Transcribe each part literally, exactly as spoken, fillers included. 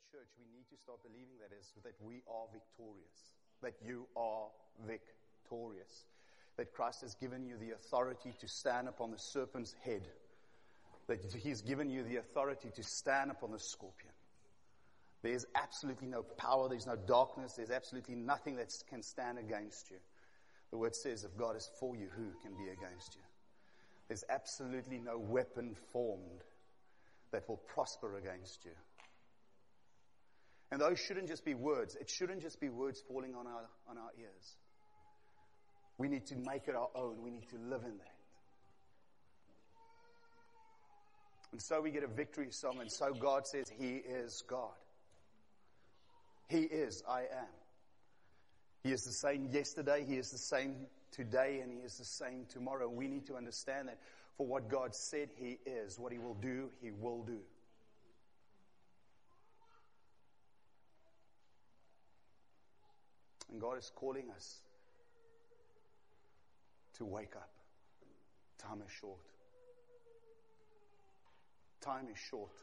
church, we need to start believing that is that we are victorious, that you are victorious, that Christ has given you the authority to stand upon the serpent's head, that He's given you the authority to stand upon the scorpion. There's absolutely no power, there's no darkness, there's absolutely nothing that can stand against you. The word says, if God is for you, who can be against you? There's absolutely no weapon formed that will prosper against you. And those shouldn't just be words. It shouldn't just be words falling on our, on our ears. We need to make it our own. We need to live in that. And so we get a victory song, and so God says He is God. He is, I am. He is the same yesterday, He is the same today, and He is the same tomorrow. We need to understand that for what God said He is, what He will do, He will do. And God is calling us to wake up. Time is short. Time is short.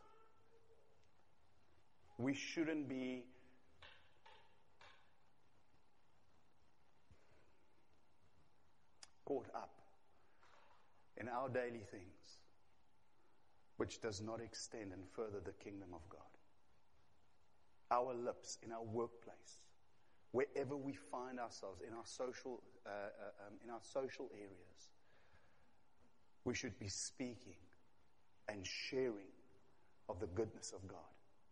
We shouldn't be caught up in our daily things, which does not extend and further the kingdom of God. Our lips, in our workplace, wherever we find ourselves, in our social, uh, uh, um, in our social areas, we should be speaking and sharing of the goodness of God.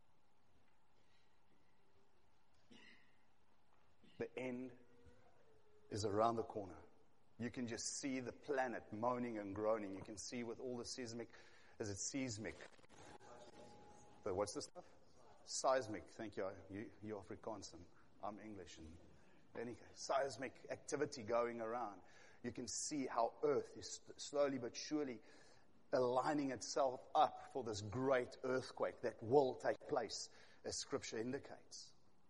The end is around the corner. You can just see the planet moaning and groaning. You can see with all the seismic, is it seismic? But what's the stuff? Seismic. Thank you. you you're Afrikaans and I'm English. And any case, seismic activity going around. You can see how Earth is slowly but surely aligning itself up for this great earthquake that will take place, as Scripture indicates.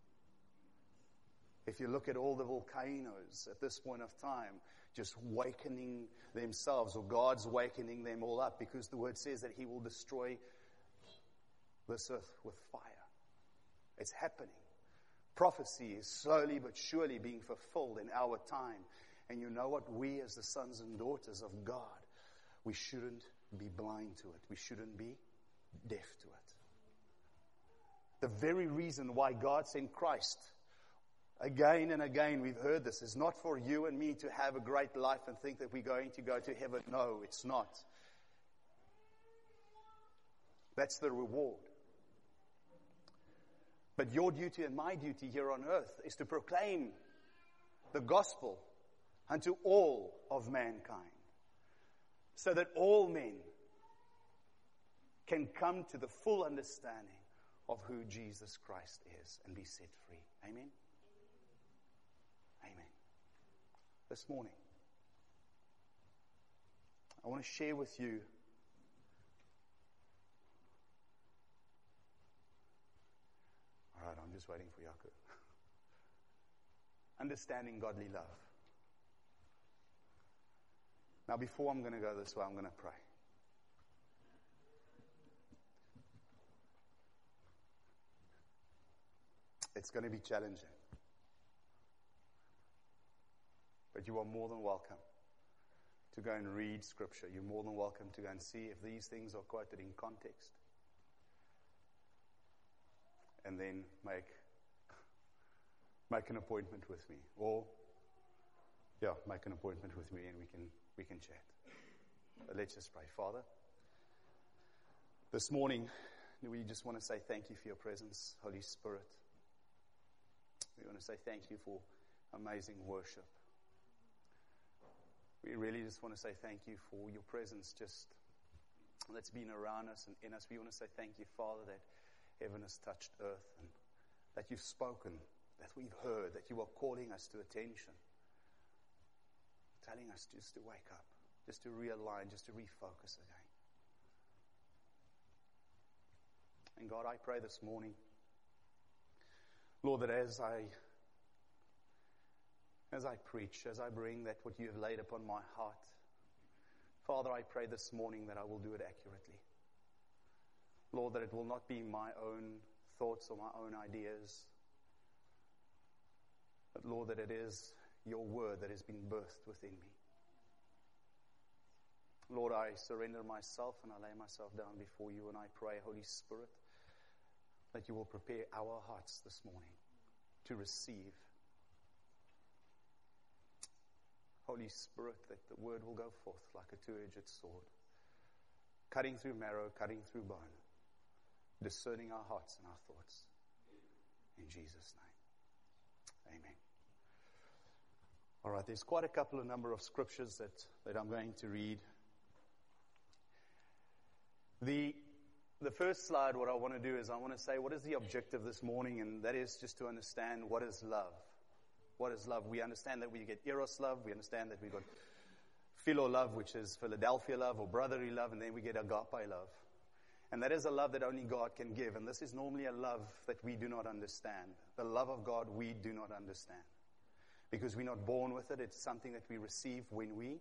If you look at all the volcanoes at this point of time, just wakening themselves, or God's wakening them all up, because the Word says that He will destroy this earth with fire. It's happening. Prophecy is slowly but surely being fulfilled in our time. And you know what? We as the sons and daughters of God, we shouldn't be blind to it. We shouldn't be deaf to it. The very reason why God sent Christ, again and again we've heard this, is not for you and me to have a great life and think that we're going to go to heaven. No, it's not. That's the reward. But your duty and my duty here on earth is to proclaim the gospel unto all of mankind, so that all men can come to the full understanding of who Jesus Christ is and be set free. Amen? Amen. This morning, I want to share with you all right, I'm just waiting for Jaco. Understanding godly love. Now, before I'm going to go this way, I'm going to pray. It's going to be challenging. But you are more than welcome to go and read Scripture. You're more than welcome to go and see if these things are quoted in context. And then make make an appointment with me. Or, yeah, make an appointment with me and we can we can chat. But let's just pray. Father, this morning, we just want to say thank you for your presence, Holy Spirit. We want to say thank you for amazing worship. We really just want to say thank you for your presence just that's been around us and in us. We want to say thank you, Father, that heaven has touched earth and that you've spoken, that we've heard, that you are calling us to attention, telling us just to wake up, just to realign, just to refocus again. And God, I pray this morning, Lord, that as I as I preach, as I bring that what you have laid upon my heart, Father, I pray this morning that I will do it accurately. Lord, that it will not be my own thoughts or my own ideas. But Lord, that it is your word that has been birthed within me. Lord, I surrender myself and I lay myself down before you, and I pray, Holy Spirit, that you will prepare our hearts this morning to receive. Holy Spirit, that the word will go forth like a two-edged sword, cutting through marrow, cutting through bone, discerning our hearts and our thoughts. In Jesus' name, amen. All right, there's quite a couple of number of scriptures that, that I'm going to read. The, the first slide, what I want to do is I want to say, what is the objective this morning? And that is just to understand what is love. What is love? We understand that we get eros love. We understand that we got philo love, which is Philadelphia love or brotherly love. And then we get agape love. And that is a love that only God can give. And this is normally a love that we do not understand. The love of God we do not understand. Because we're not born with it. It's something that we receive when we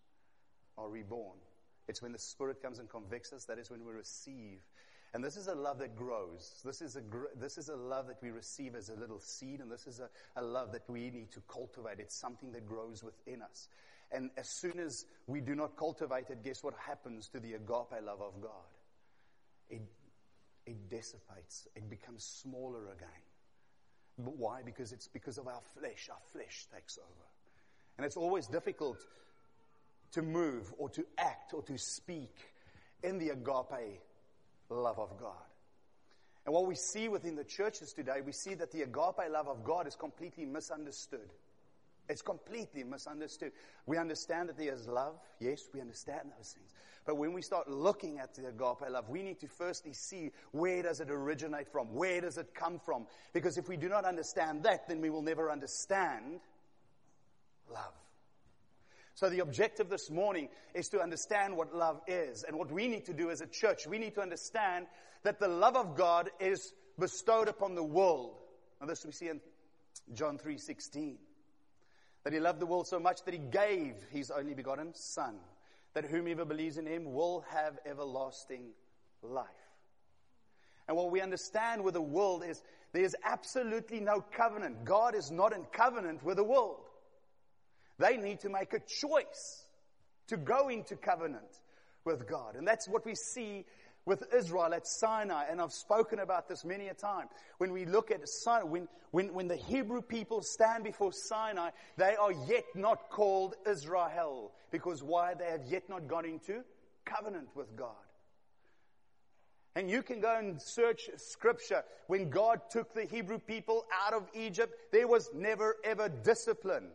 are reborn. It's when the Spirit comes and convicts us. That is when we receive. And this is a love that grows. This is a gr- this is a love that we receive as a little seed. And this is a, a love that we need to cultivate. It's something that grows within us. And as soon as we do not cultivate it, guess what happens to the agape love of God? It, it dissipates. It becomes smaller again. But why? Because it's because of our flesh. Our flesh takes over. And it's always difficult to move or to act or to speak in the agape love of God. And what we see within the churches today, we see that the agape love of God is completely misunderstood. It's completely misunderstood. We understand that there is love. Yes, we understand those things. But when we start looking at the agape love, we need to firstly see where does it originate from? Where does it come from? Because if we do not understand that, then we will never understand love. So the objective this morning is to understand what love is. And what we need to do as a church, we need to understand that the love of God is bestowed upon the world. Now this we see in John three sixteen. That he loved the world so much that he gave his only begotten Son, that whomever believes in him will have everlasting life. And what we understand with the world is there is absolutely no covenant. God is not in covenant with the world. They need to make a choice to go into covenant with God. And that's what we see with Israel at Sinai. And I've spoken about this many a time. When we look at Sinai, when, when, when the Hebrew people stand before Sinai, they are yet not called Israel. Because why? They have yet not gone into covenant with God. And you can go and search scripture. When God took the Hebrew people out of Egypt, there was never ever discipline.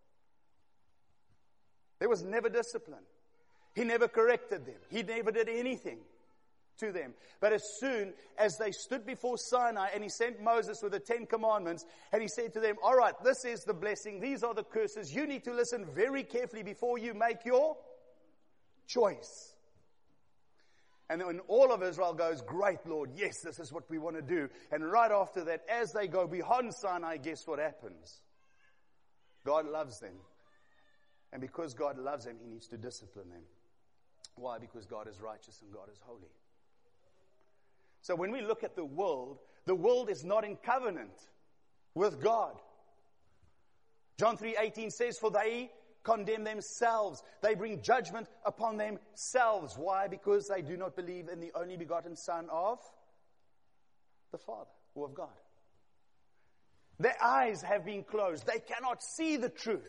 There was never discipline. He never corrected them. He never did anything to them. But as soon as they stood before Sinai and he sent Moses with the Ten Commandments and he said to them, all right, this is the blessing. These are the curses. You need to listen very carefully before you make your choice. And then when all of Israel goes, great Lord, yes, this is what we want to do. And right after that, as they go beyond Sinai, guess what happens? God loves them. And because God loves them, he needs to discipline them. Why? Because God is righteous and God is holy. So when we look at the world, the world is not in covenant with God. John three eighteen says, for they condemn themselves. They bring judgment upon themselves. Why? Because they do not believe in the only begotten Son of the Father, or of God. Their eyes have been closed. They cannot see the truth.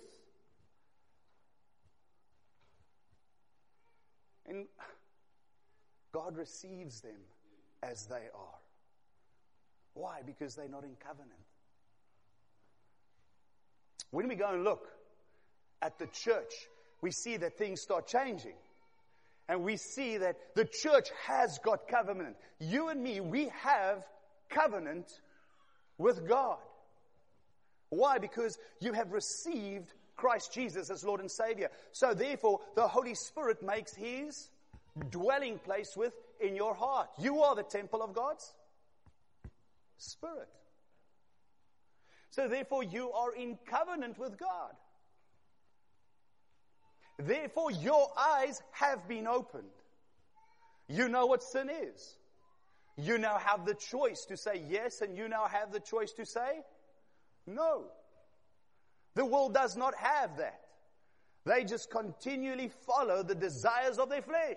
And God receives them as they are. Why? Because they're not in covenant. When we go and look at the church, we see that things start changing. And we see that the church has got covenant. You and me, we have covenant with God. Why? Because you have received Christ Jesus as Lord and Savior. So therefore, the Holy Spirit makes his dwelling place within your heart. You are the temple of God's Spirit. So therefore, you are in covenant with God. Therefore, your eyes have been opened. You know what sin is. You now have the choice to say yes, and you now have the choice to say no. The world does not have that. They just continually follow the desires of their flesh.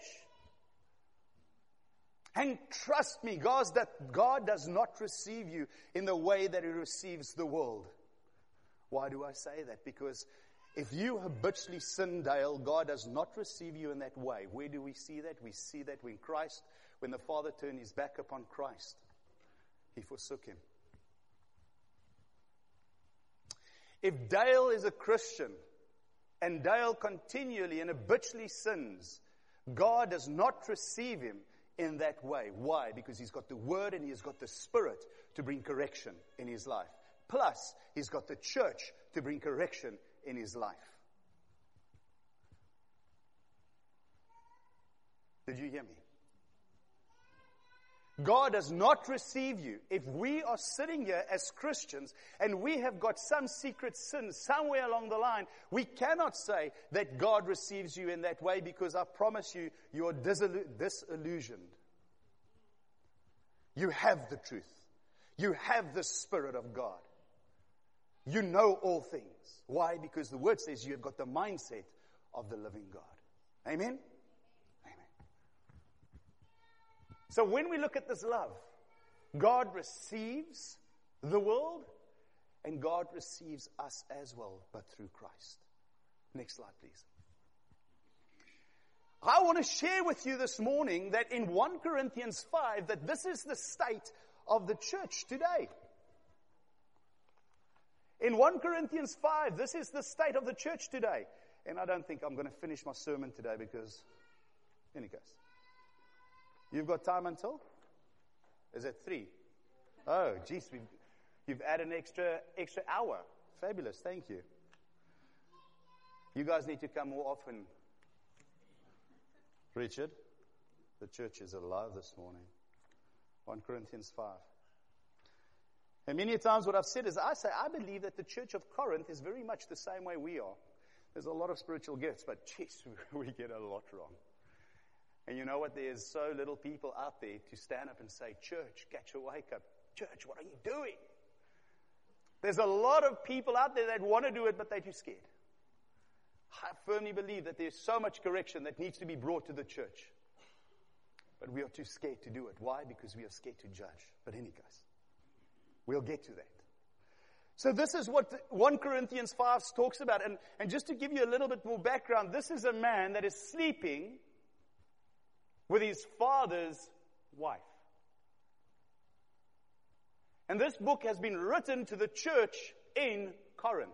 And trust me, God, that God does not receive you in the way that He receives the world. Why do I say that? Because if you habitually sin, Dale, God does not receive you in that way. Where do we see that? We see that when Christ, when the Father turned His back upon Christ, He forsook Him. If Dale is a Christian, and Dale continually and habitually sins, God does not receive him in that way. Why? Because he's got the Word and he's got the Spirit to bring correction in his life. Plus, he's got the church to bring correction in his life. Did you hear me? God does not receive you. If we are sitting here as Christians and we have got some secret sin somewhere along the line, we cannot say that God receives you in that way, because I promise you, you are disillusioned. You have the truth. You have the Spirit of God. You know all things. Why? Because the Word says you have got the mindset of the living God. Amen? So when we look at this love, God receives the world and God receives us as well, but through Christ. Next slide, please. I want to share with you this morning that in First Corinthians five, that this is the state of the church today. In First Corinthians five, this is the state of the church today. And I don't think I'm going to finish my sermon today because, in any case. You've got time until? Is it three? Oh, geez, we've, you've added an extra extra hour. Fabulous, thank you. You guys need to come more often. Richard, the church is alive this morning. First Corinthians five. And many times what I've said is, I say, I believe that the church of Corinth is very much the same way we are. There's a lot of spiritual gifts, but geez, we get a lot wrong. And you know what? There's so little people out there to stand up and say, church, catch a wake up. Church, what are you doing? There's a lot of people out there that want to do it, but they're too scared. I firmly believe that there's so much correction that needs to be brought to the church. But we are too scared to do it. Why? Because we are scared to judge. But in any case, we'll get to that. So this is what First Corinthians five talks about. And, and just to give you a little bit more background, this is a man that is sleeping with his father's wife. And this book has been written to the church in Corinth.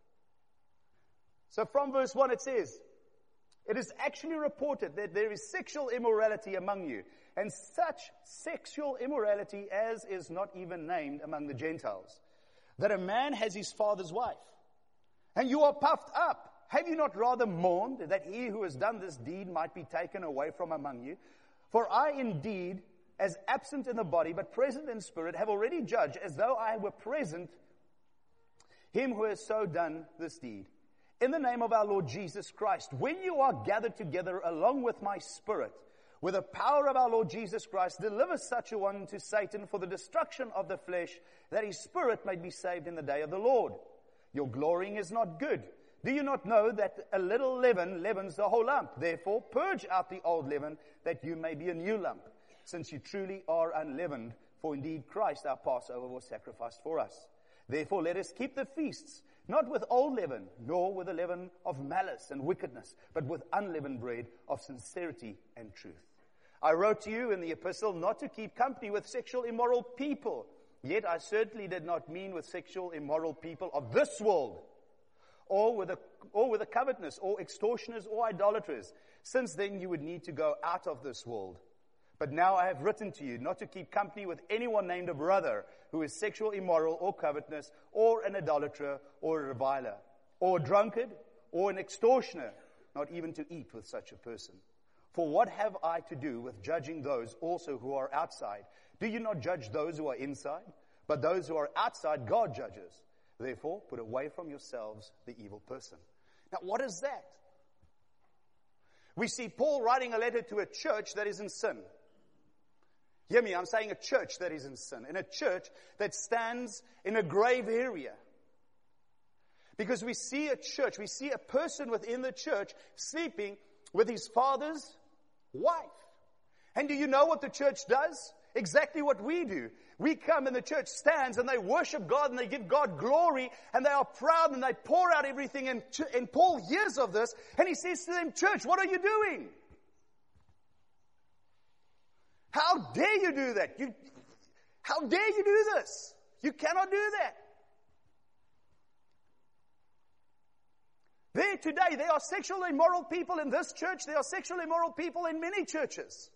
So from verse one it says, it is actually reported that there is sexual immorality among you, and such sexual immorality as is not even named among the Gentiles, that a man has his father's wife. And you are puffed up. Have you not rather mourned that he who has done this deed might be taken away from among you? For I indeed, as absent in the body, but present in spirit, have already judged, as though I were present, him who has so done this deed. In the name of our Lord Jesus Christ, when you are gathered together along with my spirit, with the power of our Lord Jesus Christ, deliver such a one to Satan for the destruction of the flesh, that his spirit may be saved in the day of the Lord. Your glorying is not good. Do you not know that a little leaven leavens the whole lump? Therefore, purge out the old leaven, that you may be a new lump, since you truly are unleavened. For indeed Christ our Passover was sacrificed for us. Therefore, let us keep the feasts, not with old leaven, nor with the leaven of malice and wickedness, but with unleavened bread of sincerity and truth. I wrote to you in the epistle not to keep company with sexual immoral people. Yet I certainly did not mean with sexual immoral people of this world, or with a, or with a covetousness, or extortioners, or idolaters. Since then you would need to go out of this world. But now I have written to you not to keep company with anyone named a brother who is sexual immoral, or covetous, or an idolater, or a reviler, or a drunkard, or an extortioner, not even to eat with such a person. For what have I to do with judging those also who are outside? Do you not judge those who are inside? But those who are outside, God judges. Therefore, put away from yourselves the evil person. Now, what is that? We see Paul writing a letter to a church that is in sin. Hear me, I'm saying a church that is in sin, in a church that stands in a grave area. Because we see a church, we see a person within the church sleeping with his father's wife. And do you know what the church does? Exactly what we do. We come and the church stands and they worship God and they give God glory and they are proud and they pour out everything. And, and Paul hears of this and he says to them, church, what are you doing? How dare you do that? You, how dare you do this? You cannot do that. There today, there are sexually immoral people in this church. There are sexually immoral people in many churches.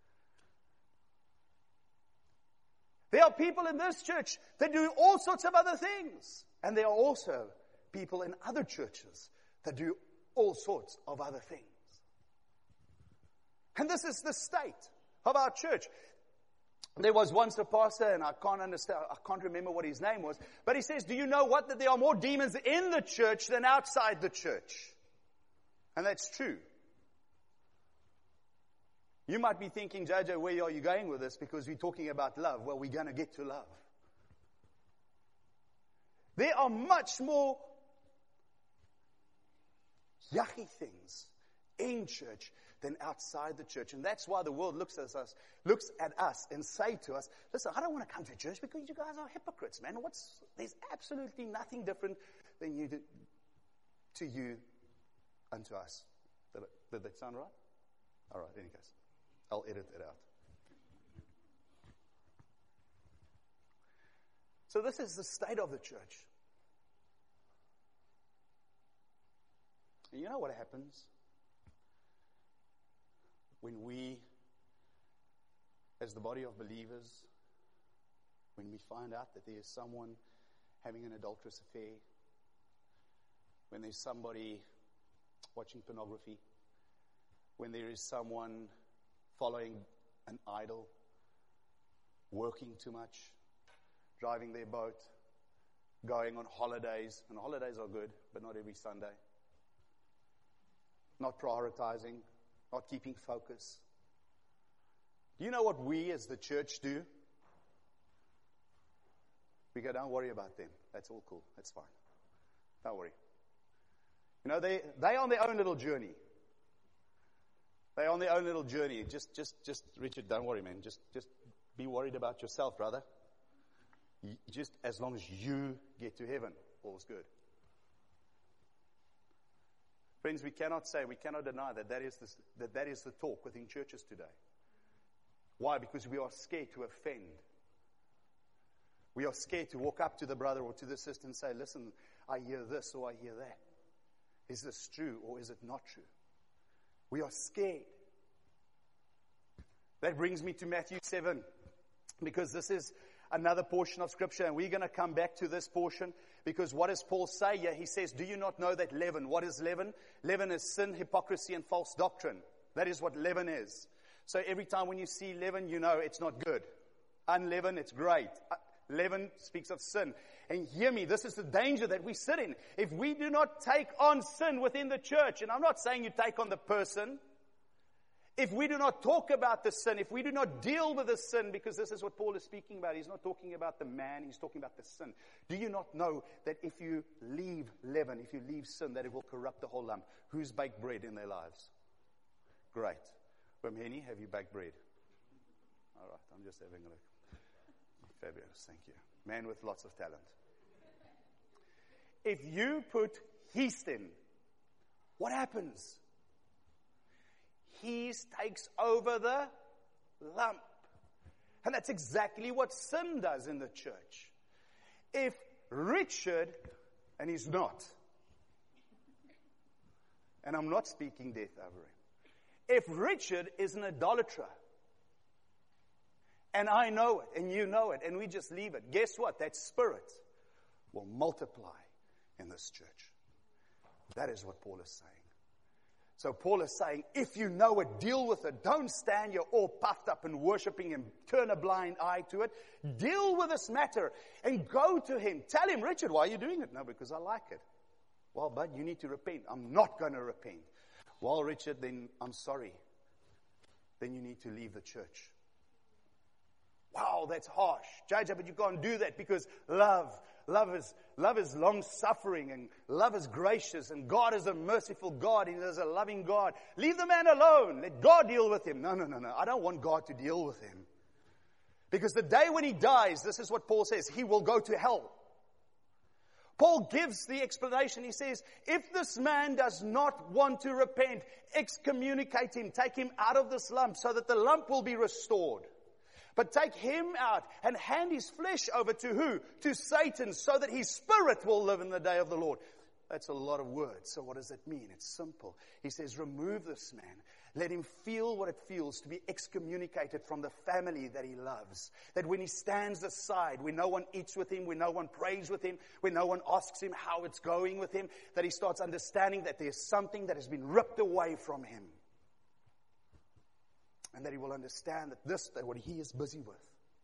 There are people in this church that do all sorts of other things. And there are also people in other churches that do all sorts of other things. And this is the state of our church. There was once a pastor, and I can't understand, I can't remember what his name was, but he says, do you know what? That there are more demons in the church than outside the church. And that's true. You might be thinking, Jojo, where are you going with this? Because we're talking about love. Well, we're going to get to love. There are much more yucky things in church than outside the church. And that's why the world looks at us, looks at us and say to us, listen, I don't want to come to church because you guys are hypocrites, man. What's, there's absolutely nothing different than you do, to you and to us. Did, it, did that sound right? All right, in any case, I'll edit it out. So this is the state of the church. And you know what happens? When we, as the body of believers, when we find out that there is someone having an adulterous affair, when there's somebody watching pornography, when there is someone following an idol, working too much, driving their boat, going on holidays, and holidays are good, but not every Sunday, not prioritizing, not keeping focus. Do you know what we as the church do? We go, don't worry about them. That's all cool. That's fine. Don't worry. You know, they, they on their own little journey. They're on their own little journey. Just, just, just, Richard, don't worry, man. Just, just be worried about yourself, brother. You, just as long as you get to heaven, all's good. Friends, we cannot say, we cannot deny that that is, the, that that is the talk within churches today. Why? Because we are scared to offend. We are scared to walk up to the brother or to the sister and say, listen, I hear this or I hear that. Is this true or is it not true? We are scared. That brings me to Matthew seven, because this is another portion of Scripture, and we're going to come back to this portion, because what does Paul say here? He says, do you not know that leaven? What is leaven? Leaven is sin, hypocrisy, and false doctrine. That is what leaven is. So every time when you see leaven, you know it's not good. Unleavened, it's great. Leaven speaks of sin. And hear me, this is the danger that we sit in. If we do not take on sin within the church, and I'm not saying you take on the person, if we do not talk about the sin, if we do not deal with the sin, because this is what Paul is speaking about. He's not talking about the man, he's talking about the sin. Do you not know that if you leave leaven, if you leave sin, that it will corrupt the whole lump? Who's baked bread in their lives? Great. Wamheni, have you baked bread? All right, I'm just having a look. Fabulous, thank you. Man with lots of talent. If you put yeast in, what happens? Yeast takes over the lump. And that's exactly what sin does in the church. If Richard, and he's not, and I'm not speaking death over him, if Richard is an idolater, and I know it, and you know it, and we just leave it, guess what? That spirit will multiply in this church. That is what Paul is saying. So Paul is saying, if you know it, deal with it. Don't stand here all puffed up and worshiping and turn a blind eye to it. Deal with this matter and go to him. Tell him, Richard, why are you doing it? No, because I like it. Well, bud, you need to repent. I'm not going to repent. Well, Richard, then I'm sorry. Then you need to leave the church. Wow, that's harsh. J J, but you can't do that because love, love is, love is long-suffering and love is gracious and God is a merciful God. He is a loving God. Leave the man alone. Let God deal with him. No, no, no, no. I don't want God to deal with him. Because the day when he dies, this is what Paul says, he will go to hell. Paul gives the explanation. He says, if this man does not want to repent, excommunicate him, take him out of this lump so that the lump will be restored. But take him out and hand his flesh over to who? To Satan, so that his spirit will live in the day of the Lord. That's a lot of words. So what does that mean? It's simple. He says, remove this man. Let him feel what it feels to be excommunicated from the family that he loves. That when he stands aside, when no one eats with him, when no one prays with him, when no one asks him how it's going with him, that he starts understanding that there's something that has been ripped away from him. And that he will understand that this, that what he is busy with,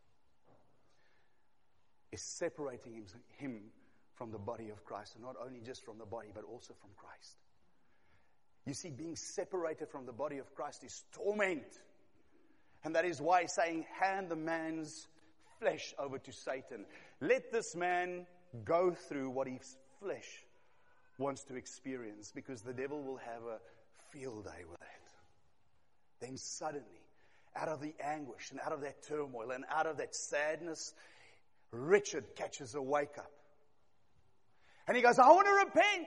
is separating him, him from the body of Christ. And not only just from the body, but also from Christ. You see, being separated from the body of Christ is torment. And that is why he's saying, hand the man's flesh over to Satan. Let this man go through what his flesh wants to experience, because the devil will have a field day with that. Then suddenly, out of the anguish and out of that turmoil and out of that sadness, Richard catches a wake up. And he goes, I want to repent.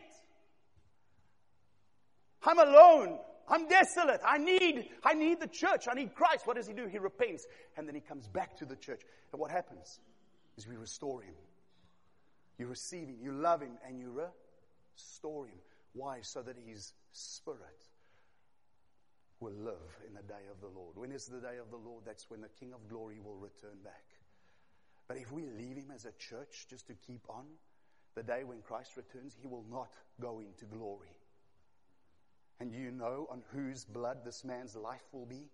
I'm alone. I'm desolate. I need, I need the church. I need Christ. What does he do? He repents. And then he comes back to the church. And what happens is we restore him. You receive him. You love him. And you restore him. Why? So that his spirit will live in the day of the Lord. When is the day of the Lord? That's when the King of Glory will return back. But if we leave him as a church just to keep on, the day when Christ returns, he will not go into glory. And do you know on whose blood this man's life will be?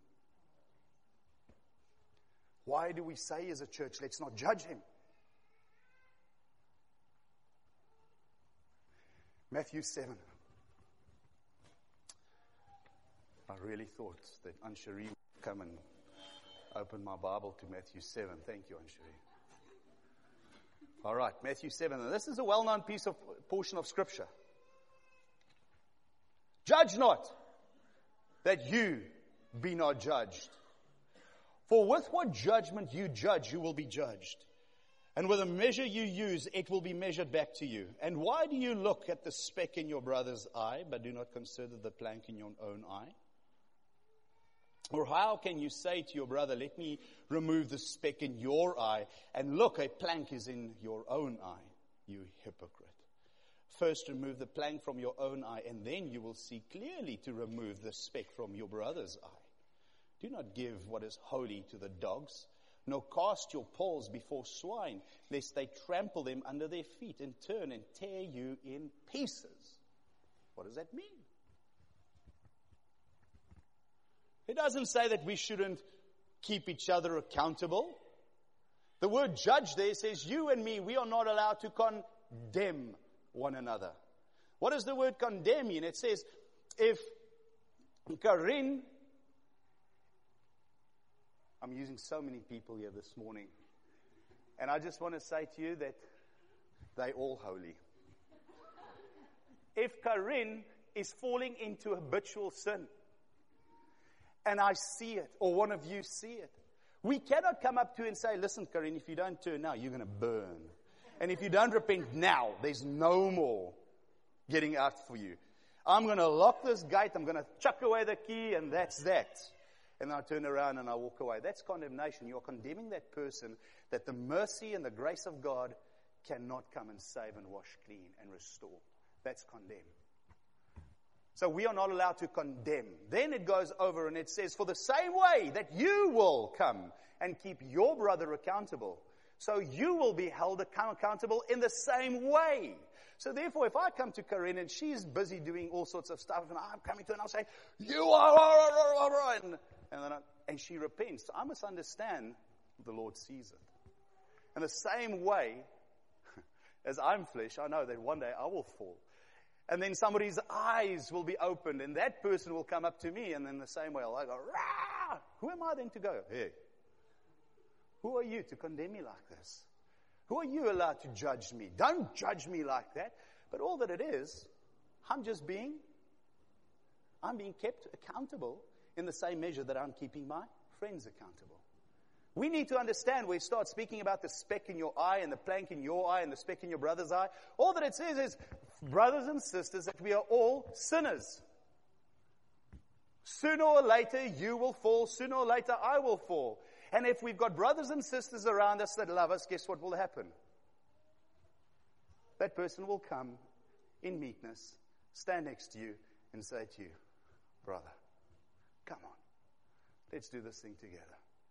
Why do we say as a church, let's not judge him? Matthew seven. I really thought that Anshari would come and open my Bible to Matthew seven. Thank you, Anshari. All right, Matthew seven. And this is a well-known piece of portion of Scripture. Judge not, that you be not judged. For with what judgment you judge, you will be judged. And with the measure you use, it will be measured back to you. And why do you look at the speck in your brother's eye, but do not consider the plank in your own eye? Or how can you say to your brother, let me remove the speck in your eye, and look, a plank is in your own eye, you hypocrite. First remove the plank from your own eye, and then you will see clearly to remove the speck from your brother's eye. Do not give what is holy to the dogs, nor cast your pearls before swine, lest they trample them under their feet and turn and tear you in pieces. What does that mean? It doesn't say that we shouldn't keep each other accountable. The word judge there says you and me, we are not allowed to condemn one another. What does the word condemn mean? It says, if Karin, I'm using so many people here this morning, and I just want to say to you that they're all holy. If Karin is falling into habitual sin, and I see it, or one of you see it, we cannot come up to you and say, listen, Karin, if you don't turn now, you're going to burn. And if you don't repent now, there's no more getting out for you. I'm going to lock this gate, I'm going to chuck away the key, and that's that. And I turn around and I walk away. That's condemnation. You're condemning that person that the mercy and the grace of God cannot come and save and wash clean and restore. That's condemn. So we are not allowed to condemn. Then it goes over and it says, for the same way that you will come and keep your brother accountable, so you will be held accountable in the same way. So therefore, if I come to Karin and she's busy doing all sorts of stuff, and I'm coming to her and I'll say, you are, and, and, then I, and she repents, so I must understand the Lord sees it. In the same way, as I'm flesh, I know that one day I will fall. And then somebody's eyes will be opened, and that person will come up to me, and then the same way I'll go, rah! Who am I then to go? Hey, Who are you to condemn me like this? Who are you allowed to judge me? Don't judge me like that. But all that it is, I'm just being, I'm being kept accountable in the same measure that I'm keeping my friends accountable. We need to understand, we start speaking about the speck in your eye and the plank in your eye and the speck in your brother's eye. All that it says is, brothers and sisters, that we are all sinners. Sooner or later, you will fall. Sooner or later, I will fall. And if we've got brothers and sisters around us that love us, guess what will happen? That person will come in meekness, stand next to you, and say to you, brother, come on, let's do this thing together.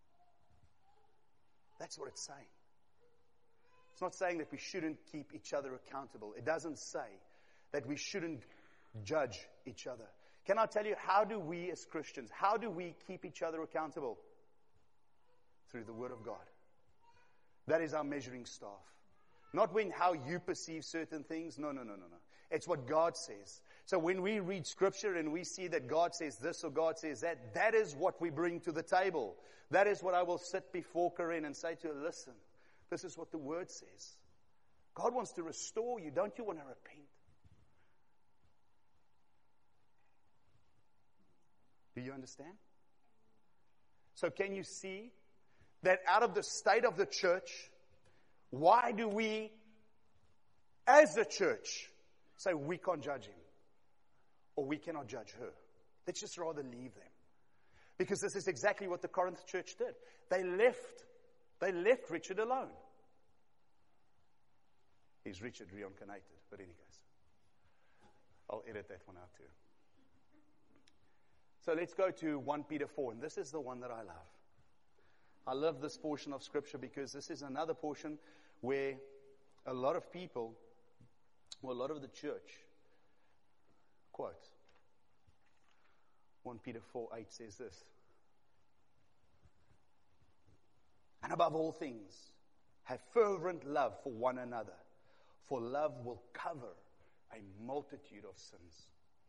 That's what it's saying. It's not saying that we shouldn't keep each other accountable. It doesn't say that we shouldn't judge each other. Can I tell you, how do we as Christians, how do we keep each other accountable? Through the Word of God. That is our measuring staff. Not when how you perceive certain things. No, no, no, no, no. It's what God says. So when we read Scripture and we see that God says this or God says that, that is what we bring to the table. That is what I will sit before Corinne and say to her, listen, this is what the Word says. God wants to restore you. Don't you want to repent? Do you understand? So can you see that out of the state of the church, why do we, as a church, say we can't judge him? Or we cannot judge her? Let's just rather leave them. Because this is exactly what the Corinth church did. They left, they left Richard alone. He's Richard reincarnated, but anyways. I'll edit that one out too. So let's go to First Peter four, and this is the one that I love. I love this portion of Scripture because this is another portion where a lot of people, or a lot of the church, quote, First Peter four eight says this. And above all things, have fervent love for one another, for love will cover a multitude of sins.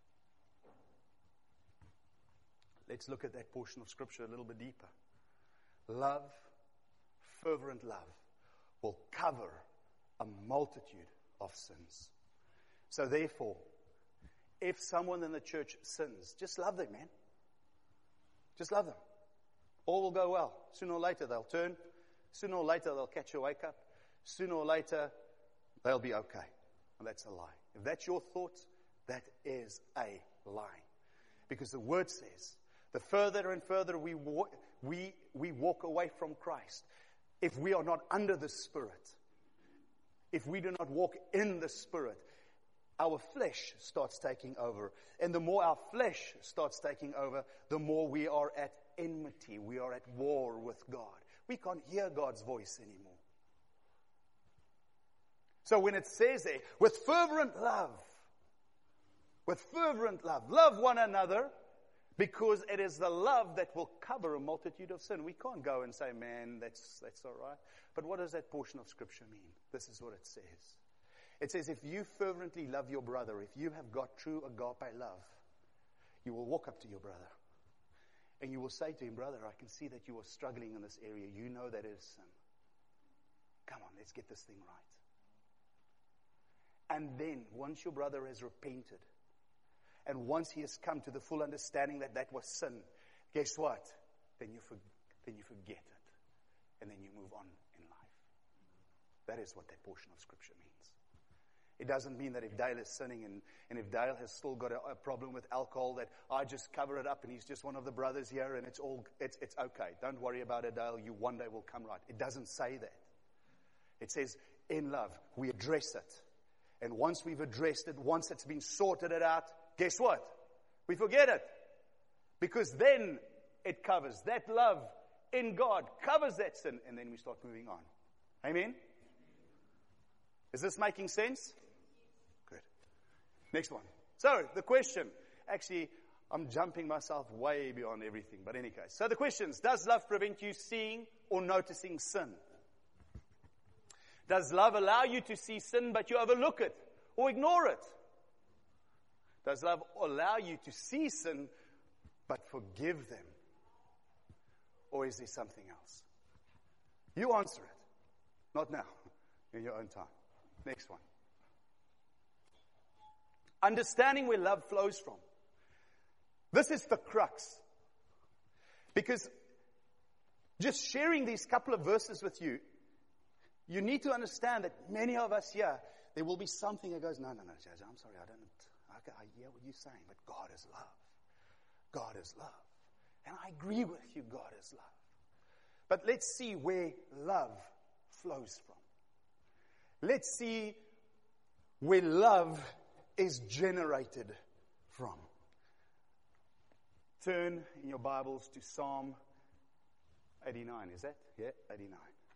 Let's look at that portion of Scripture a little bit deeper. Love, fervent love, will cover a multitude of sins. So therefore, if someone in the church sins, just love them, man. Just love them. All will go well. Sooner or later they'll turn. Sooner or later they'll catch a wake up. Sooner or later they'll be okay. And that's a lie. If that's your thoughts, that is a lie. Because the Word says, the further and further we walk, we, we walk away from Christ, if we are not under the Spirit, if we do not walk in the Spirit, our flesh starts taking over. And the more our flesh starts taking over, the more we are at enmity. We are at war with God. We can't hear God's voice anymore. So when it says there, with fervent love, with fervent love, love one another, because it is the love that will cover a multitude of sin. We can't go and say, man, that's that's all right. But what does that portion of Scripture mean? This is what it says. It says, if you fervently love your brother, if you have got true agape love, you will walk up to your brother and you will say to him, brother, I can see that you are struggling in this area. You know that it is sin. Come on, let's get this thing right. And then, once your brother has repented, and once he has come to the full understanding that that was sin, guess what? Then you, for, then you forget it. And then you move on in life. That is what that portion of Scripture means. It doesn't mean that if Dale is sinning and, and if Dale has still got a, a problem with alcohol, that I just cover it up and he's just one of the brothers here and it's all it's it's okay. Don't worry about it, Dale. You one day will come right. It doesn't say that. It says, in love, we address it. And once we've addressed it, once it's been sorted it out, guess what? We forget it. Because then it covers. That love in God covers that sin. And then we start moving on. Amen? Is this making sense? Good. Next one. So, the question. Actually, I'm jumping myself way beyond everything. But in any case. So the questions. Does love prevent you seeing or noticing sin? Does love allow you to see sin but you overlook it or ignore it? Does love allow you to see sin but forgive them? Or is there something else? You answer it. Not now. In your own time. Next one. Understanding where love flows from. This is the crux. Because just sharing these couple of verses with you, you need to understand that many of us here, there will be something that goes, no, no, no, Judge, I'm sorry, I don't, I, I hear what you're saying, but God is love. God is love. And I agree with you, God is love. But let's see where love flows from. Let's see where love is generated from. Turn in your Bibles to Psalm eighty-nine. Is that? Yeah, eighty-nine.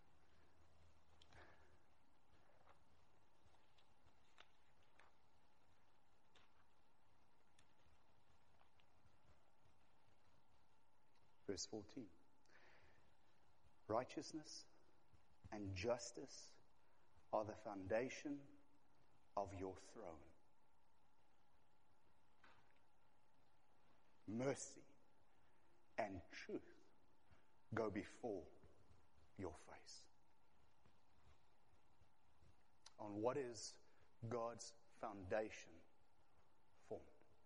Verse fourteen. Righteousness and justice are the foundation of your throne. Mercy and truth go before your face. On what is God's foundation formed?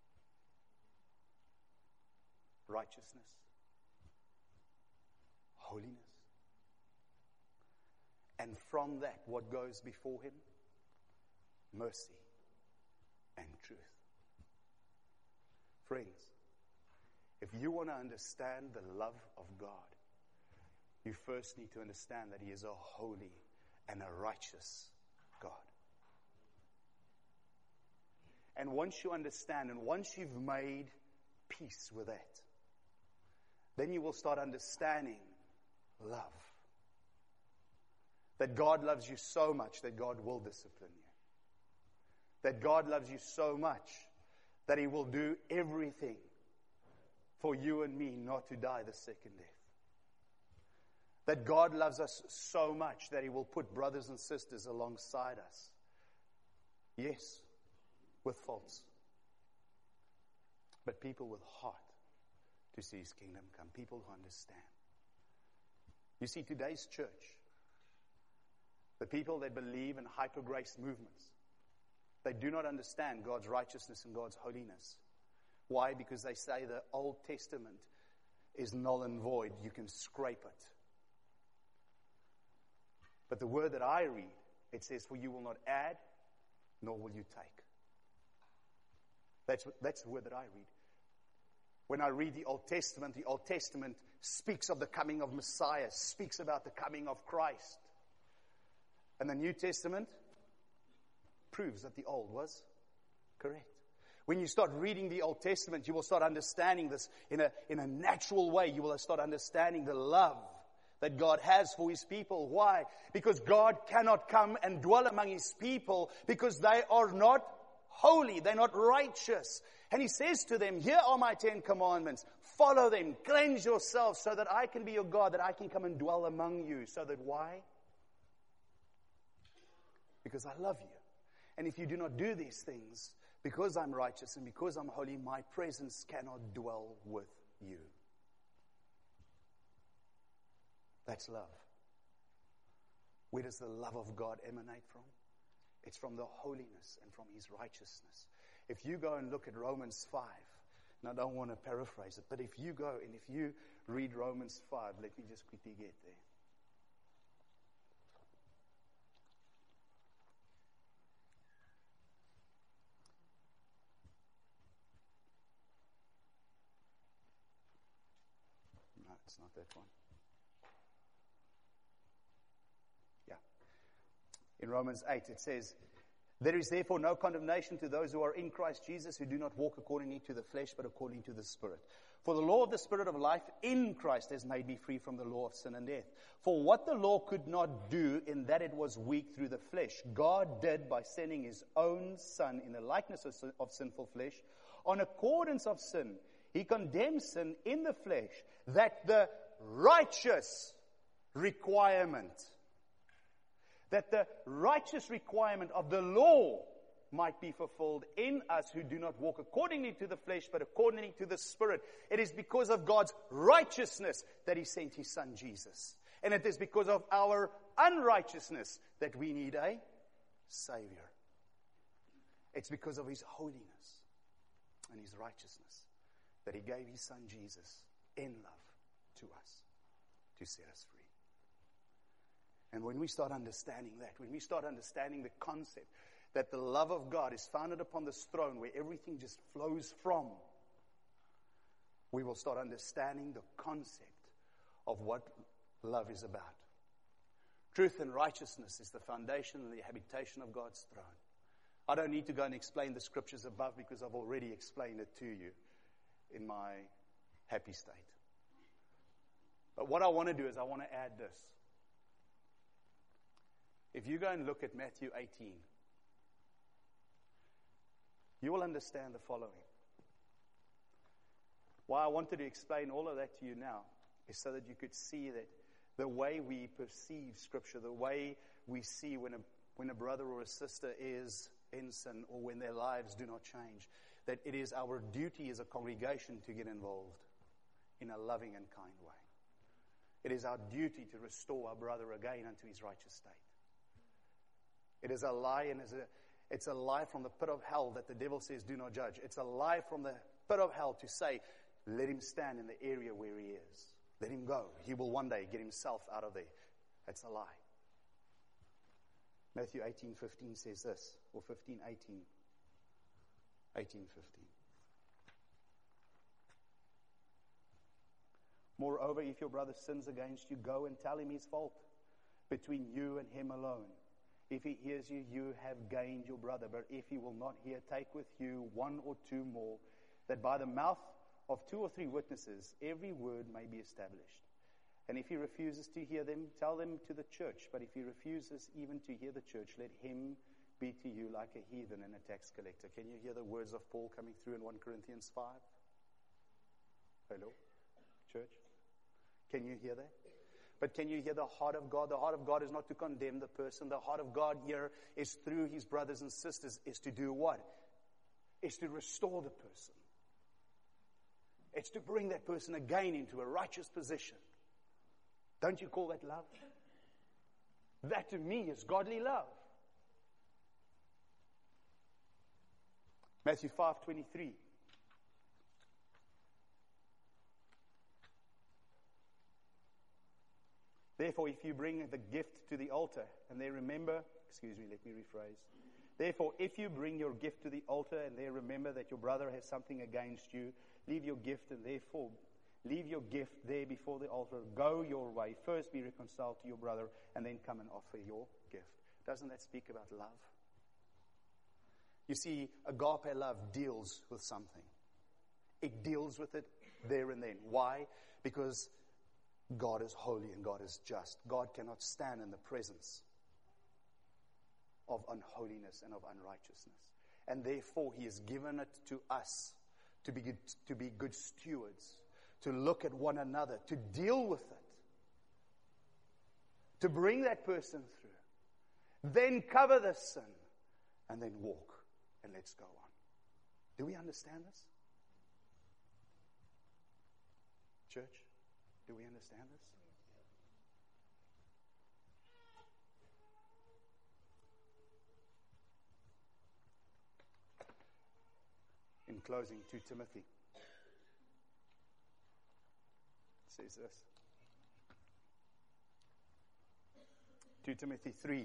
Righteousness, holiness. And from that, what goes before him? Mercy and truth. Friends, if you want to understand the love of God, you first need to understand that he is a holy and a righteous God. And once you understand, and once you've made peace with that, then you will start understanding love. That God loves you so much that God will discipline you. That God loves you so much that he will do everything for you and me not to die the second death. That God loves us so much that he will put brothers and sisters alongside us. Yes, with faults. But people with heart to see his kingdom come. People who understand. You see, today's church, the people that believe in hyper-grace movements, they do not understand God's righteousness and God's holiness. Why? Because they say the Old Testament is null and void. You can scrape it. But the word that I read, it says, for you will not add, nor will you take. That's, what, that's the word that I read. When I read the Old Testament, the Old Testament speaks of the coming of Messiah, speaks about the coming of Christ. And the New Testament proves that the Old was correct. When you start reading the Old Testament, you will start understanding this in a, in a natural way. You will start understanding the love that God has for his people. Why? Because God cannot come and dwell among his people because they are not holy. They're not righteous. And he says to them, here are my Ten Commandments. Follow them. Cleanse yourselves so that I can be your God, that I can come and dwell among you. So that why? Because I love you. And if you do not do these things, because I'm righteous and because I'm holy, my presence cannot dwell with you. That's love. Where does the love of God emanate from? It's from the holiness and from his righteousness. If you go and look at Romans five, and I don't want to paraphrase it, but if you go and if you read Romans five, let me just quickly get there. No, it's not that one. Yeah. In Romans eight, it says, there is therefore no condemnation to those who are in Christ Jesus, who do not walk according to the flesh, but according to the Spirit. For the law of the Spirit of life in Christ has made me free from the law of sin and death. For what the law could not do, in that it was weak through the flesh, God did by sending his own Son in the likeness of, sin, of sinful flesh. On accordance of sin, he condemned sin in the flesh, that the righteous requirement that the righteous requirement of the law might be fulfilled in us who do not walk accordingly to the flesh, but accordingly to the Spirit. It is because of God's righteousness that he sent his Son Jesus. And it is because of our unrighteousness that we need a Savior. It's because of His holiness and His righteousness that He gave His Son Jesus in love to us to set us free. And when we start understanding that, when we start understanding the concept that the love of God is founded upon this throne where everything just flows from, we will start understanding the concept of what love is about. Truth and righteousness is the foundation and the habitation of God's throne. I don't need to go and explain the scriptures above because I've already explained it to you in my happy state. But what I want to do is I want to add this. If you go and look at Matthew eighteen, you will understand the following. Why I wanted to explain all of that to you now is so that you could see that the way we perceive Scripture, the way we see when a, when a brother or a sister is in sin or when their lives do not change, that it is our duty as a congregation to get involved in a loving and kind way. It is our duty to restore our brother again unto his righteous state. It is a lie, and is a, it's a lie from the pit of hell that the devil says, do not judge. It's a lie from the pit of hell to say, let him stand in the area where he is. Let him go. He will one day get himself out of there. That's a lie. Matthew eighteen fifteen says this, or fifteen eighteen. eighteen fifteen. Moreover, if your brother sins against you, go and tell him his fault between you and him alone. If he hears you, you have gained your brother. But if he will not hear, take with you one or two more, that by the mouth of two or three witnesses every word may be established. And if he refuses to hear them, tell them to the church. But if he refuses even to hear the church, let him be to you like a heathen and a tax collector. Can you hear the words of Paul coming through in First Corinthians five? Hello, church? Can you hear that? But can you hear the heart of God? The heart of God is not to condemn the person. The heart of God here is through his brothers and sisters is to do what? Is to restore the person. It's to bring that person again into a righteous position. Don't you call that love? That to me is godly love. Matthew five twenty-three. Therefore, if you bring the gift to the altar, and they remember, excuse me, let me rephrase. Therefore, if you bring your gift to the altar, and they remember that your brother has something against you, leave your gift, and therefore, leave your gift there before the altar. Go your way. First be reconciled to your brother, and then come and offer your gift. Doesn't that speak about love? You see, agape love deals with something. It deals with it there and then. Why? Because God is holy and God is just. God cannot stand in the presence of unholiness and of unrighteousness. And therefore, He has given it to us to be good, to be good stewards, to look at one another, to deal with it, to bring that person through, then cover the sin, and then walk, and let's go on. Do we understand this? Church? Do we understand this? In closing, Second Timothy says this. Second Timothy three.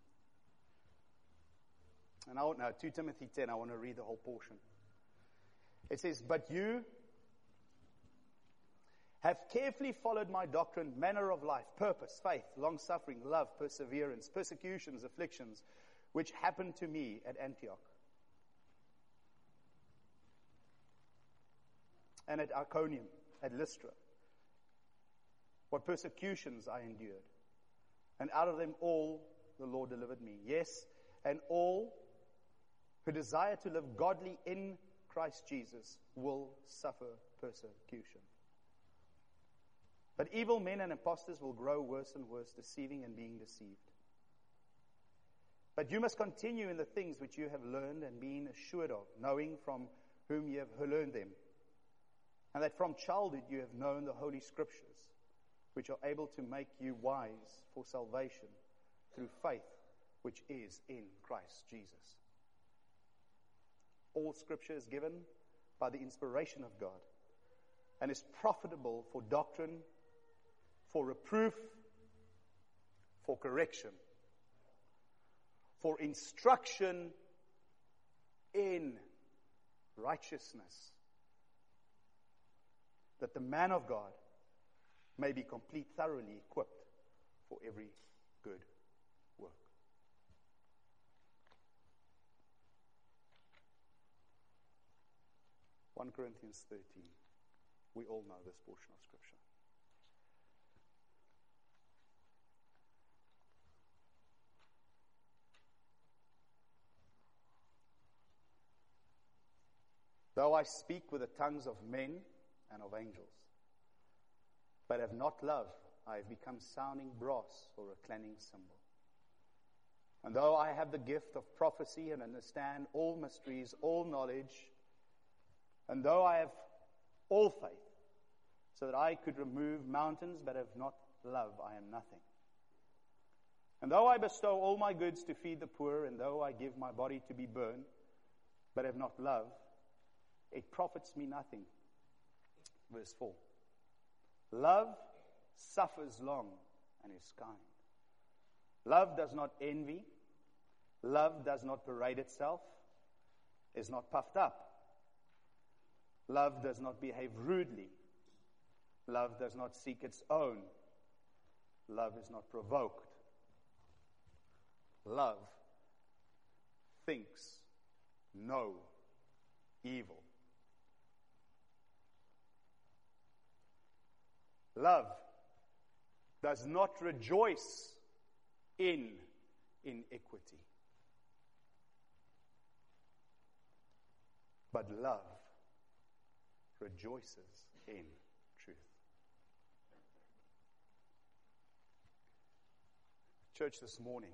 And I won't know, Second Timothy ten, I want to read the whole portion. It says, but you have carefully followed my doctrine, manner of life, purpose, faith, long-suffering, love, perseverance, persecutions, afflictions, which happened to me at Antioch and at Iconium, at Lystra. What persecutions I endured. And out of them all the Lord delivered me. Yes, and all who desire to live godly in Christ Jesus will suffer persecution. But evil men and impostors will grow worse and worse, deceiving and being deceived. But you must continue in the things which you have learned and been assured of, knowing from whom you have learned them, and that from childhood you have known the Holy Scriptures, which are able to make you wise for salvation through faith, which is in Christ Jesus. All Scripture is given by the inspiration of God and is profitable for doctrine, for reproof, for correction, for instruction in righteousness, that the man of God may be complete, thoroughly equipped for every good work. First Corinthians thirteen. We all know this portion of Scripture. Though I speak with the tongues of men and of angels, but have not love, I have become sounding brass or a clanging cymbal. And though I have the gift of prophecy and understand all mysteries, all knowledge, and though I have all faith, so that I could remove mountains, but have not love, I am nothing. And though I bestow all my goods to feed the poor, and though I give my body to be burned, but have not love, it profits me nothing. Verse four. Love suffers long and is kind. Love does not envy. Love does not parade itself, is not puffed up. Love does not behave rudely. Love does not seek its own. Love is not provoked. Love thinks no evil. Love does not rejoice in iniquity, but love rejoices in truth. Church, this morning,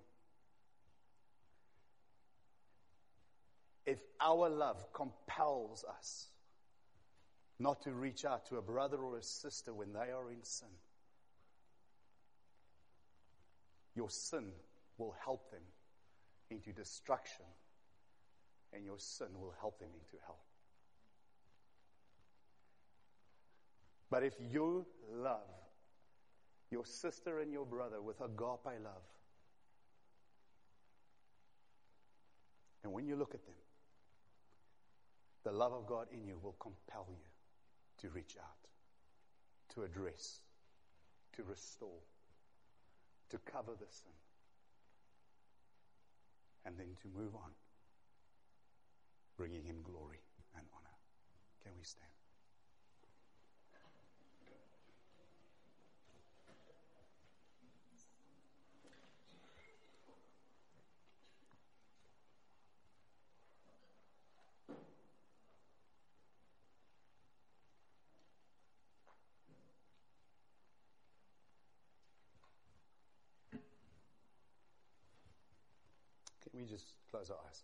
if our love compels us not to reach out to a brother or a sister when they are in sin, your sin will help them into destruction, and your sin will help them into hell. But if you love your sister and your brother with agape love, and when you look at them, the love of God in you will compel you to reach out, to address, to restore, to cover the sin, and then to move on, bringing Him glory and honor. Can we stand? Can we just close our eyes?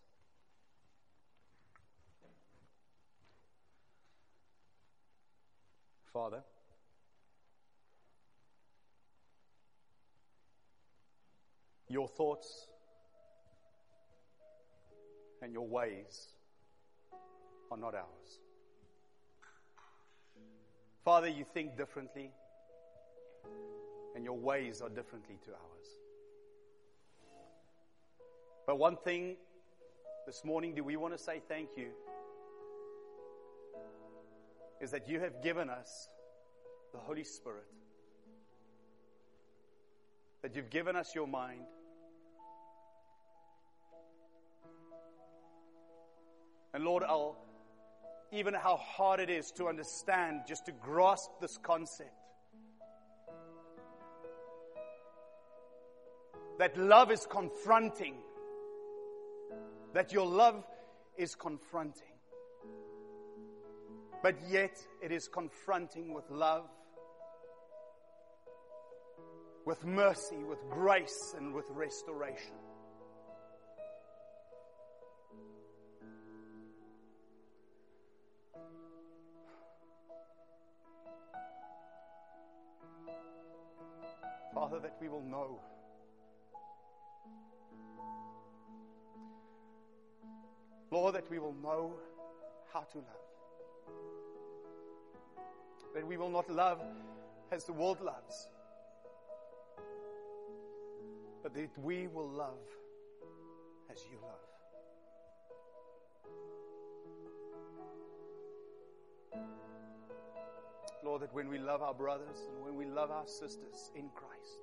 Father, your thoughts and your ways are not ours. Father, you think differently, and your ways are differently to ours. But one thing this morning, do we want to say thank you, is that you have given us the Holy Spirit, that you've given us your mind, and Lord, I'll, even how hard it is to understand, just to grasp this concept, that love is confronting, that your love is confronting. But yet it is confronting with love, with mercy, with grace, and with restoration. Father, that we will know Lord, that we will know how to love. That we will not love as the world loves, but that we will love as you love. Lord, that when we love our brothers and when we love our sisters in Christ,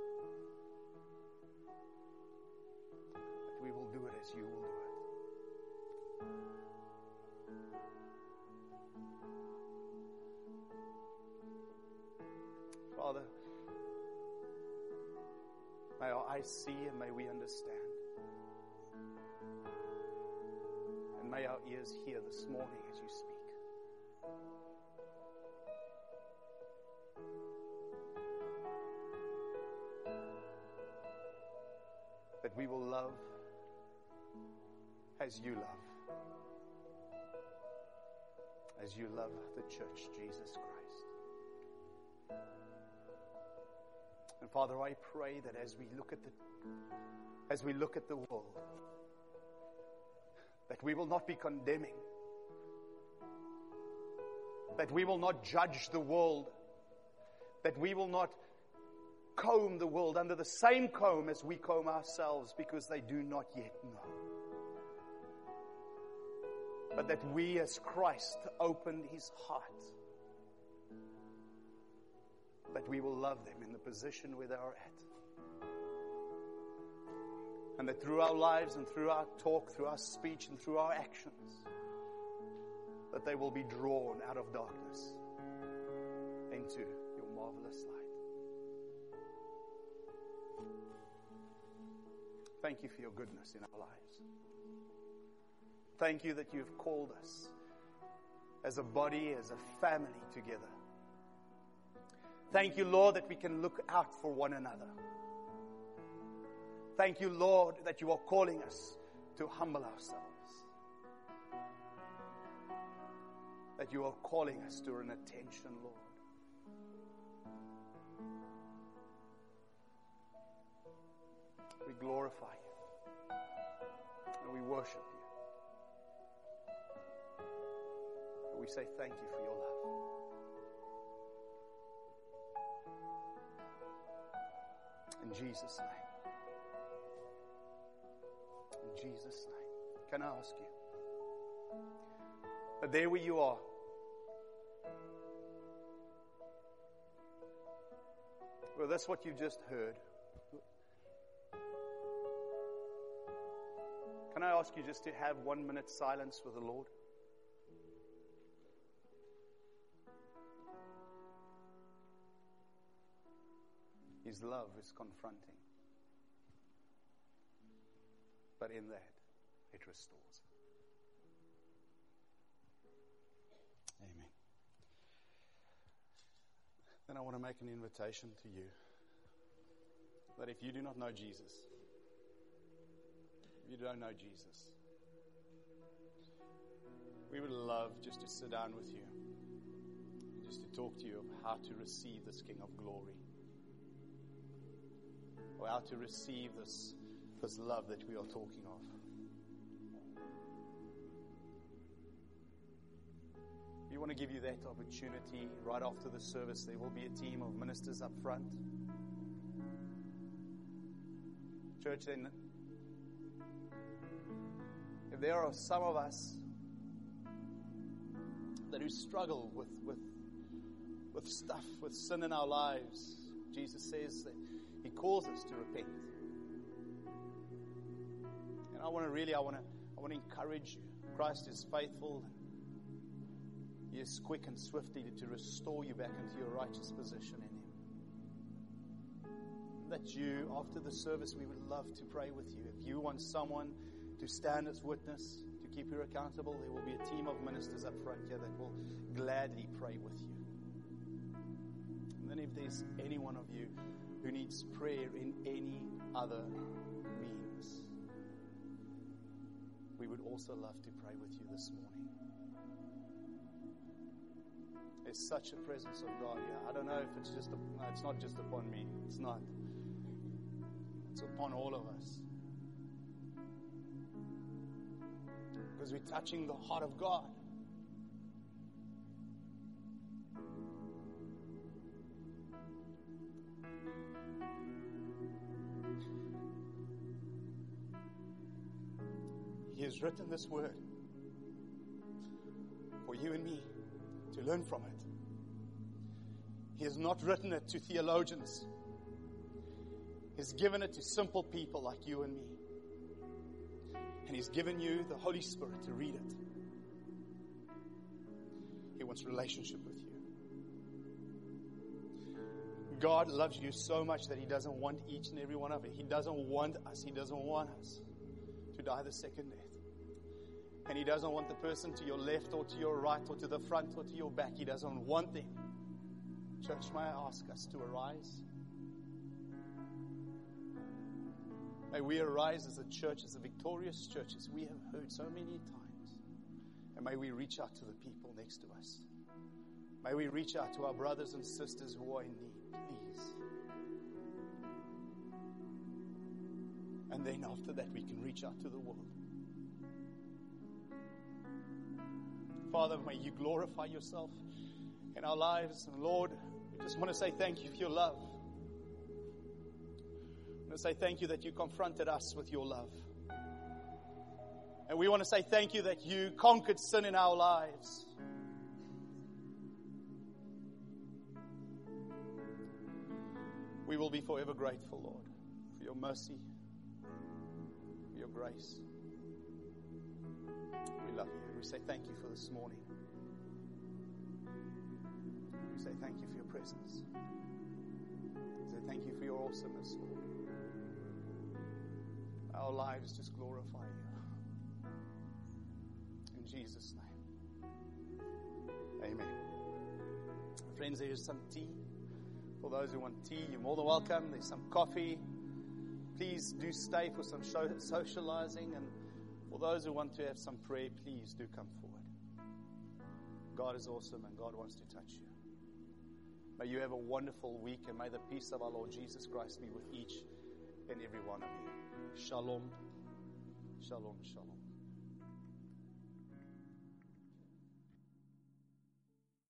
that we will do it as you will do it. Father, may our eyes see and may we understand. And may our ears hear this morning as you speak. That we will love as you love. As you love the church, Jesus Christ. And Father, I pray that as we look at the as we look at the world, that we will not be condemning, that we will not judge the world, that we will not comb the world under the same comb as we comb ourselves, because they do not yet know. But that we, as Christ opened his heart, that we will love them in the position where they are at. And that through our lives and through our talk, through our speech and through our actions, that they will be drawn out of darkness into your marvelous light. Thank you for your goodness in our lives. Thank you that you have called us as a body, as a family together. Thank you, Lord, that we can look out for one another. Thank you, Lord, that you are calling us to humble ourselves. That you are calling us to an attention, Lord. We glorify you and we worship you. And we say thank you for your love. In Jesus' name. In Jesus' name. Can I ask you? That there where you are, well, that's what you just heard. Can I ask you just to have one minute silence with the Lord? His love is confronting. But in that, it restores. Amen. Then I want to make an invitation to you that if you do not know Jesus, if you don't know Jesus, we would love just to sit down with you, just to talk to you of how to receive this King of Glory, or how to receive this, this love that we are talking of. We want to give you that opportunity right after the service. There will be a team of ministers up front. Church, then, if there are some of us that who struggle with, with, with stuff, with sin in our lives, Jesus says that He calls us to repent. And I want to really, I want to, I want to encourage you. Christ is faithful. He is quick and swiftly to restore you back into your righteous position in Him. That you, after the service, we would love to pray with you. If you want someone to stand as witness, to keep you accountable, there will be a team of ministers up front here that will gladly pray with you. And then if there's any one of you who needs prayer in any other means, we would also love to pray with you this morning. There's such a presence of God here. I don't know if it's just, a, no, it's not just upon me. It's not. It's upon all of us. Because we're touching the heart of God. He has written this word for you and me to learn from it. He has not written it to theologians. He's given it to simple people like you and me. And He's given you the Holy Spirit to read it. He wants relationship with you. God loves you so much that He doesn't want each and every one of it. He doesn't want us. He doesn't want us to die the second death. And He doesn't want the person to your left or to your right or to the front or to your back. He doesn't want them. Church, may I ask us to arise? May we arise as a church, as a victorious church, as we have heard so many times. And may we reach out to the people next to us. May we reach out to our brothers and sisters who are in need, please. And then after that, we can reach out to the world. Father, may You glorify Yourself in our lives. And Lord, we just want to say thank You for Your love. I want to say thank You that You confronted us with Your love. And we want to say thank You that You conquered sin in our lives. We will be forever grateful, Lord, for Your mercy, for Your grace. We love You. We say thank You for this morning. We say thank You for Your presence. We say thank You for Your awesomeness, Lord. Our lives just glorify You. In Jesus' name. Amen. Friends, there is some tea. For those who want tea, you're more than welcome. There's some coffee. Please do stay for some socializing. And for those who want to have some prayer, please do come forward. God is awesome and God wants to touch you. May you have a wonderful week, and may the peace of our Lord Jesus Christ be with each and every one of you. Shalom. Shalom. Shalom.